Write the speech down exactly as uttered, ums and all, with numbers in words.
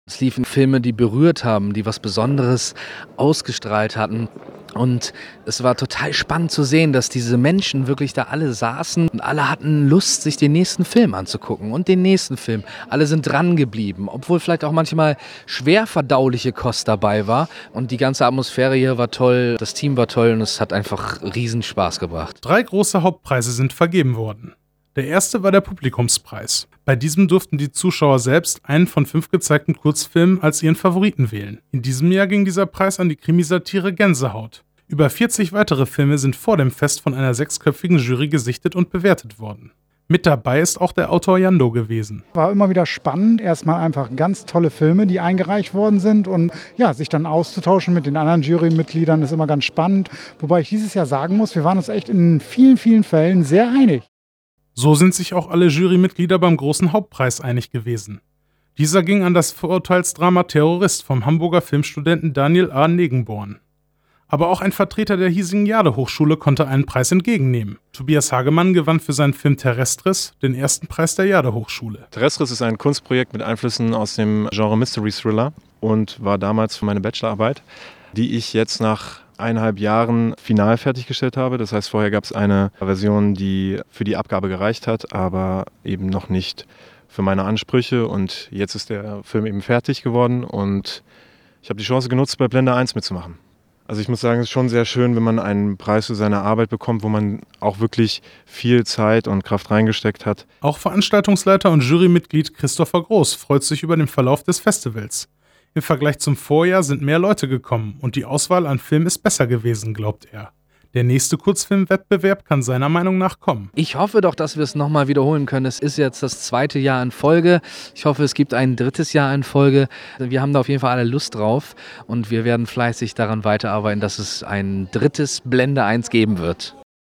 Es liefen Filme, die berührt haben, die was Besonderes ausgestrahlt hatten. Und es war total spannend zu sehen, dass diese Menschen wirklich da alle saßen und alle hatten Lust, sich den nächsten Film anzugucken und den nächsten Film. Alle sind dran geblieben, obwohl vielleicht auch manchmal schwer verdauliche Kost dabei war. Und die ganze Atmosphäre hier war toll, das Team war toll und es hat einfach riesen Spaß gebracht. Drei große Hauptpreise sind vergeben worden. Der erste war der Publikumspreis. Bei diesem durften die Zuschauer selbst einen von fünf gezeigten Kurzfilmen als ihren Favoriten wählen. In diesem Jahr ging dieser Preis an die Krimisatire Gänsehaut. Über vierzig weitere Filme sind vor dem Fest von einer sechsköpfigen Jury gesichtet und bewertet worden. Mit dabei ist auch der Autor Jando gewesen. War immer wieder spannend, erstmal einfach ganz tolle Filme, die eingereicht worden sind und ja, sich dann auszutauschen mit den anderen Jurymitgliedern ist immer ganz spannend. Wobei ich dieses Jahr sagen muss, wir waren uns echt in vielen, vielen Fällen sehr einig. So sind sich auch alle Jurymitglieder beim großen Hauptpreis einig gewesen. Dieser ging an das Vorurteilsdrama Terrorist vom Hamburger Filmstudenten Daniel A. Negenborn. Aber auch ein Vertreter der hiesigen Jade-Hochschule konnte einen Preis entgegennehmen. Tobias Hagemann gewann für seinen Film Terrestris den ersten Preis der Jade-Hochschule. Terrestris ist ein Kunstprojekt mit Einflüssen aus dem Genre Mystery Thriller und war damals für meine Bachelorarbeit, die ich jetzt nach eineinhalb Jahren final fertiggestellt habe. Das heißt, vorher gab es eine Version, die für die Abgabe gereicht hat, aber eben noch nicht für meine Ansprüche. Und jetzt ist der Film eben fertig geworden und ich habe die Chance genutzt, bei Blender eins mitzumachen. Also ich muss sagen, es ist schon sehr schön, wenn man einen Preis für seine Arbeit bekommt, wo man auch wirklich viel Zeit und Kraft reingesteckt hat. Auch Veranstaltungsleiter und Jurymitglied Christopher Groß freut sich über den Verlauf des Festivals. Im Vergleich zum Vorjahr sind mehr Leute gekommen und die Auswahl an Filmen ist besser gewesen, glaubt er. Der nächste Kurzfilmwettbewerb kann seiner Meinung nach kommen. Ich hoffe doch, dass wir es nochmal wiederholen können. Es ist jetzt das zweite Jahr in Folge. Ich hoffe, es gibt ein drittes Jahr in Folge. Wir haben da auf jeden Fall alle Lust drauf und wir werden fleißig daran weiterarbeiten, dass es ein drittes Blender eins geben wird.